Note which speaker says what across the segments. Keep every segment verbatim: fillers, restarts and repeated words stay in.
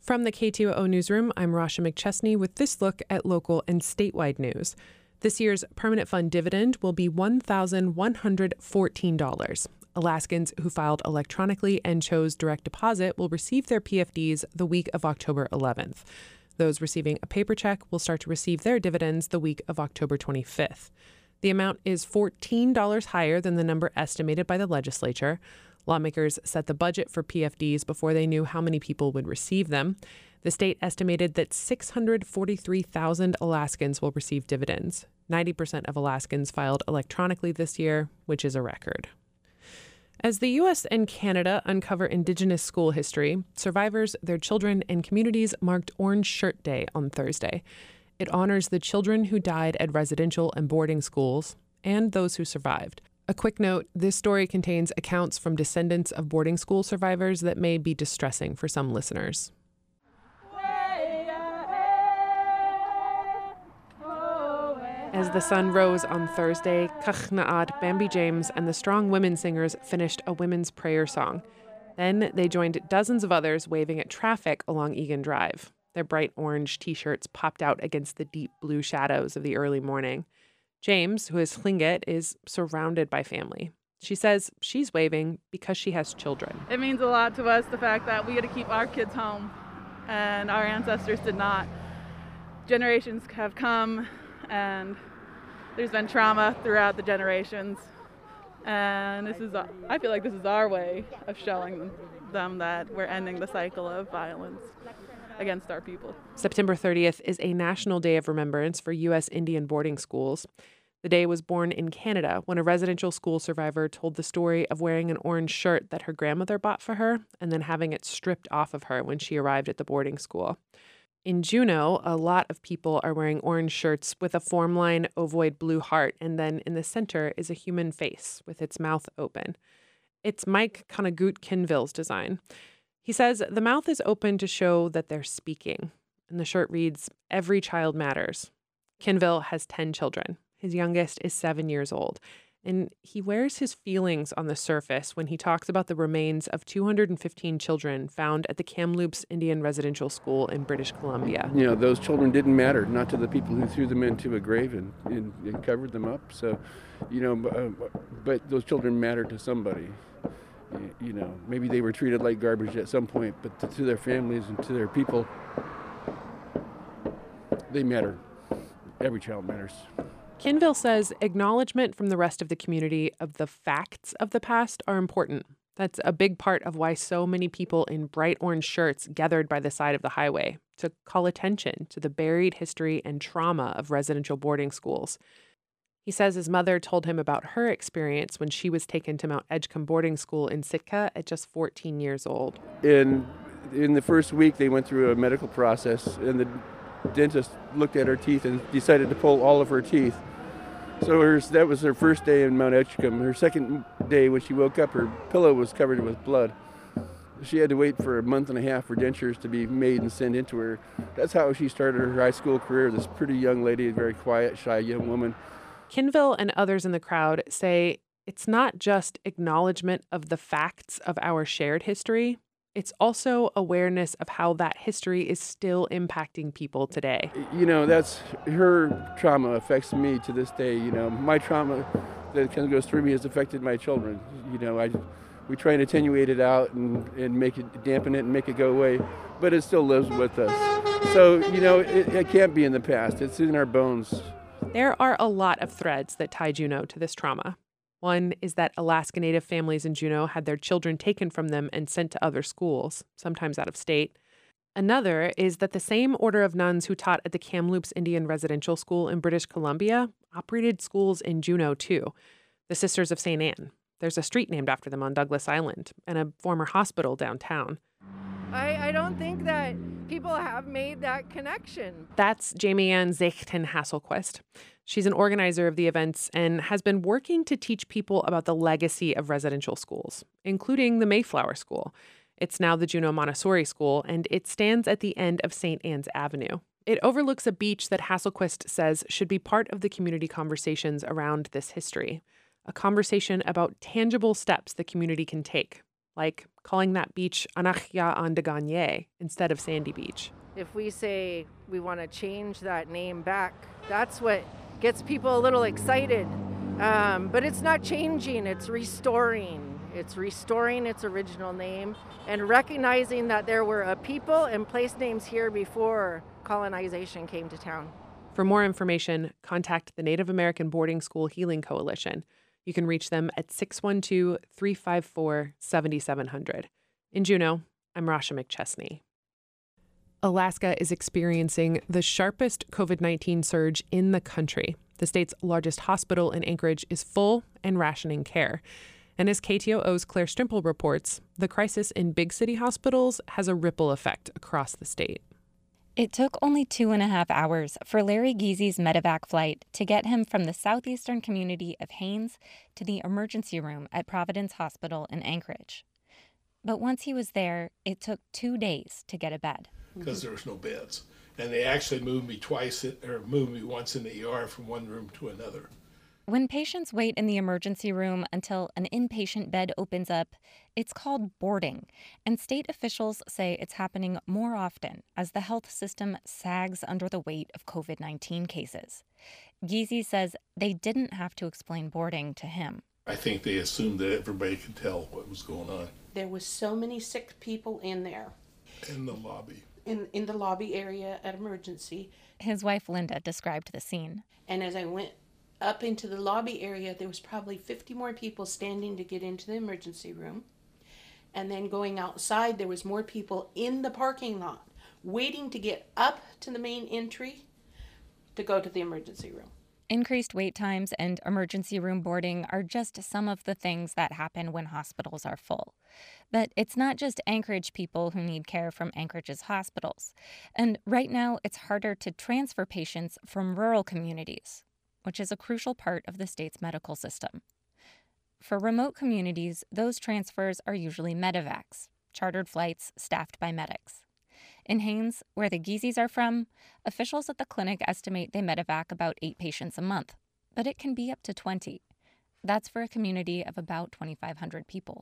Speaker 1: From the K T O O Newsroom, I'm Rasha McChesney with this look at local and statewide news. This year's permanent fund dividend will be one thousand one hundred fourteen dollars. Alaskans who filed electronically and chose direct deposit will receive their P F Ds the week of October eleventh. Those receiving a paper check will start to receive their dividends the week of October twenty-fifth. The amount is fourteen dollars higher than the number estimated by the legislature. Lawmakers set the budget for P F Ds before they knew how many people would receive them. The state estimated that six hundred forty-three thousand Alaskans will receive dividends. ninety percent of Alaskans filed electronically this year, which is a record. As the U S and Canada uncover Indigenous school history, survivors, their children, and communities marked Orange Shirt Day on Thursday. It honors the children who died at residential and boarding schools and those who survived. A quick note, this story contains accounts from descendants of boarding school survivors that may be distressing for some listeners. As the sun rose on Thursday, Kach Na'ad, Bambi James, and the Strong Women Singers finished a women's prayer song. Then they joined dozens of others waving at traffic along Egan Drive. Their bright orange T-shirts popped out against the deep blue shadows of the early morning. James, who is Tlingit, is surrounded by family. She says she's waving because she has children.
Speaker 2: It means a lot to us, the fact that we get to keep our kids home, and our ancestors did not. Generations have come, and there's been trauma throughout the generations. And this is, I feel like this is our way of showing them that we're ending the cycle of violence against our people.
Speaker 1: September thirtieth is a national day of remembrance for U S Indian boarding schools. The day was born in Canada when a residential school survivor told the story of wearing an orange shirt that her grandmother bought for her and then having it stripped off of her when she arrived at the boarding school. In Juneau, a lot of people are wearing orange shirts with a formline ovoid blue heart, and then in the center is a human face with its mouth open. It's Mike Kanagut Kinville's design. He says the mouth is open to show that they're speaking, and the shirt reads, "Every child matters." Kinville has ten children. His youngest is seven years old, and he wears his feelings on the surface when he talks about the remains of two hundred fifteen children found at the Kamloops Indian Residential School in British Columbia.
Speaker 3: You know, those children didn't matter, not to the people who threw them into a grave and, and, and covered them up. So, you know, uh, but those children mattered to somebody. You know, maybe they were treated like garbage at some point, but to, to their families and to their people, they matter. Every child matters.
Speaker 1: Kinville says acknowledgement from the rest of the community of the facts of the past are important. That's a big part of why so many people in bright orange shirts gathered by the side of the highway to call attention to the buried history and trauma of residential boarding schools. He says his mother told him about her experience when she was taken to Mount Edgecombe boarding school in Sitka at just fourteen years old.
Speaker 3: In, in the first week, they went through a medical process, and the dentist looked at her teeth and decided to pull all of her teeth. So her, that was her first day in Mount Edgecombe. Her second day, when she woke up, her pillow was covered with blood. She had to wait for a month and a half for dentures to be made and sent into her. That's how she started her high school career, this pretty young lady, a very quiet, shy young woman.
Speaker 1: Kinville and others in the crowd say it's not just acknowledgement of the facts of our shared history. It's also awareness of how that history is still impacting people today.
Speaker 3: You know, that's her trauma affects me to this day. You know, my trauma that kind of goes through me has affected my children. You know, I we try and attenuate it out and, and make it, dampen it and make it go away, but it still lives with us. So, you know, it, it can't be in the past. It's in our bones.
Speaker 1: There are a lot of threads that tie Juneau to this trauma. One is that Alaska Native families in Juneau had their children taken from them and sent to other schools, sometimes out of state. Another is that the same order of nuns who taught at the Kamloops Indian Residential School in British Columbia operated schools in Juneau, too. The Sisters of Saint Anne. There's a street named after them on Douglas Island, and a former hospital downtown.
Speaker 4: I, I don't think that people have made that connection.
Speaker 1: That's Jamie Ann Zechten Hasselquist. She's an organizer of the events and has been working to teach people about the legacy of residential schools, including the Mayflower School. It's now the Juneau Montessori School, and it stands at the end of Saint Anne's Avenue. It overlooks a beach that Hasselquist says should be part of the community conversations around this history, a conversation about tangible steps the community can take, like calling that beach Anachya on de Gagné instead of Sandy Beach.
Speaker 4: If we say we want to change that name back, that's what gets people a little excited. Um, but it's not changing, it's restoring. It's restoring its original name and recognizing that there were a people and place names here before colonization came to town.
Speaker 1: For more information, contact the Native American Boarding School Healing Coalition. You can reach them at six one two, three five four, seven seven zero zero. In Juneau, I'm Rasha McChesney. Alaska is experiencing the sharpest COVID nineteen surge in the country. The state's largest hospital in Anchorage is full and rationing care. And as K T O O's Claire Strimple reports, the crisis in big city hospitals has a ripple effect across the state.
Speaker 5: It took only two and a half hours for Larry Giesi's medevac flight to get him from the southeastern community of Haines to the emergency room at Providence Hospital in Anchorage. But once he was there, it took two days to get a bed.
Speaker 6: Because there was no beds. And they actually moved me twice, or moved me once in the E R from one room to another.
Speaker 5: When patients wait in the emergency room until an inpatient bed opens up, it's called boarding, and state officials say it's happening more often as the health system sags under the weight of COVID nineteen cases. Giesi says they didn't have to explain boarding to him.
Speaker 6: I think they assumed that everybody could tell what was going on.
Speaker 7: There was so many sick people in there.
Speaker 6: In the lobby.
Speaker 7: In, in the lobby area at emergency.
Speaker 5: His wife Linda described the scene.
Speaker 7: And as I went up into the lobby area, there was probably fifty more people standing to get into the emergency room. And then going outside, there was more people in the parking lot waiting to get up to the main entry to go to the emergency room.
Speaker 5: Increased wait times and emergency room boarding are just some of the things that happen when hospitals are full. But it's not just Anchorage people who need care from Anchorage's hospitals. And right now, it's harder to transfer patients from rural communities, which is a crucial part of the state's medical system. For remote communities, those transfers are usually medevacs, chartered flights staffed by medics. In Haines, where the Giesis are from, officials at the clinic estimate they medevac about eight patients a month, but it can be up to twenty. That's for a community of about twenty-five hundred people.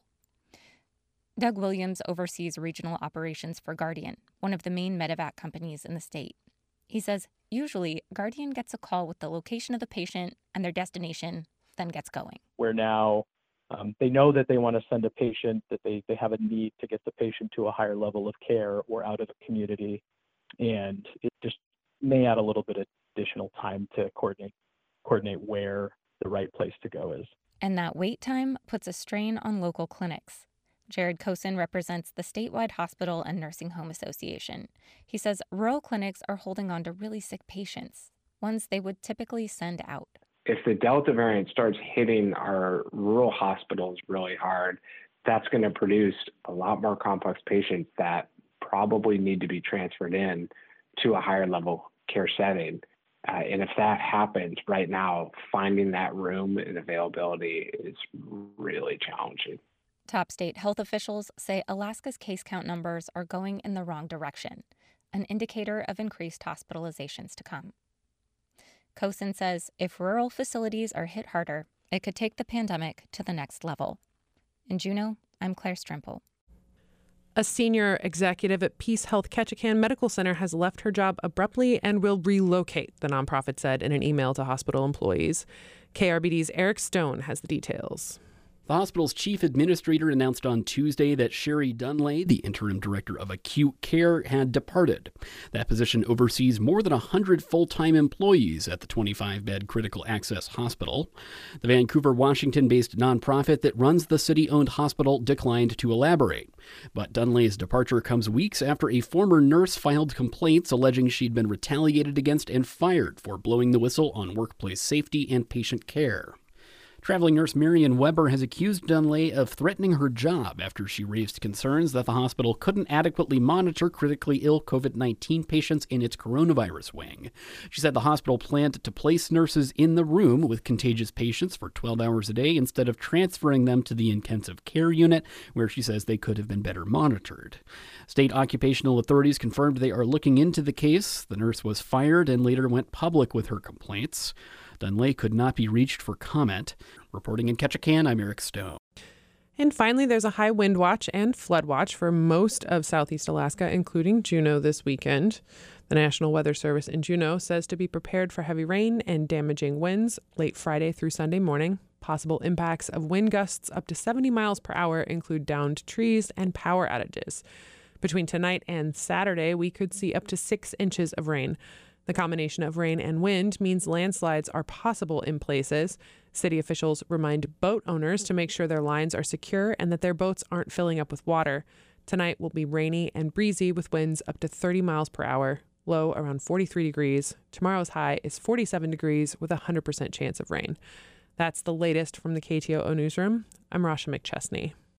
Speaker 5: Doug Williams oversees regional operations for Guardian, one of the main medevac companies in the state. He says, usually, Guardian gets a call with the location of the patient and their destination, then gets going.
Speaker 8: Where now um, they know that they want to send a patient, that they, they have a need to get the patient to a higher level of care or out of the community, and it just may add a little bit of additional time to coordinate coordinate where the right place to go is.
Speaker 5: And that wait time puts a strain on local clinics. Jared Kosin represents the statewide Hospital and Nursing Home Association. He says rural clinics are holding on to really sick patients, ones they would typically send out.
Speaker 9: If the Delta variant starts hitting our rural hospitals really hard, that's going to produce a lot more complex patients that probably need to be transferred in to a higher level care setting. Uh, and if that happens right now, finding that room and availability is really challenging.
Speaker 5: Top state health officials say Alaska's case count numbers are going in the wrong direction, an indicator of increased hospitalizations to come. Kosin says if rural facilities are hit harder, it could take the pandemic to the next level. In Juneau, I'm Claire Strimple.
Speaker 1: A senior executive at Peace Health Ketchikan Medical Center has left her job abruptly and will relocate, the nonprofit said in an email to hospital employees. K R B D's Eric Stone has the details.
Speaker 10: The hospital's chief administrator announced on Tuesday that Sherry Dunlay, the interim director of acute care, had departed. That position oversees more than one hundred full-time employees at the twenty-five bed critical access hospital. The Vancouver, Washington-based nonprofit that runs the city-owned hospital declined to elaborate. But Dunlay's departure comes weeks after a former nurse filed complaints alleging she'd been retaliated against and fired for blowing the whistle on workplace safety and patient care. Traveling nurse Marian Weber has accused Dunlay of threatening her job after she raised concerns that the hospital couldn't adequately monitor critically ill COVID nineteen patients in its coronavirus wing. She said the hospital planned to place nurses in the room with contagious patients for twelve hours a day instead of transferring them to the intensive care unit, where she says they could have been better monitored. State occupational authorities confirmed they are looking into the case. The nurse was fired and later went public with her complaints. Dunlay could not be reached for comment. Reporting in Ketchikan, I'm Eric Stone.
Speaker 1: And finally, there's a high wind watch and flood watch for most of southeast Alaska, including Juneau this weekend. The National Weather Service in Juneau says to be prepared for heavy rain and damaging winds late Friday through Sunday morning. Possible impacts of wind gusts up to seventy miles per hour include downed trees and power outages. Between tonight and Saturday, we could see up to six inches of rain. The combination of rain and wind means landslides are possible in places. City officials remind boat owners to make sure their lines are secure and that their boats aren't filling up with water. Tonight will be rainy and breezy with winds up to thirty miles per hour, low around forty-three degrees. Tomorrow's high is forty-seven degrees with a one hundred percent chance of rain. That's the latest from the K T O O Newsroom. I'm Rasha McChesney.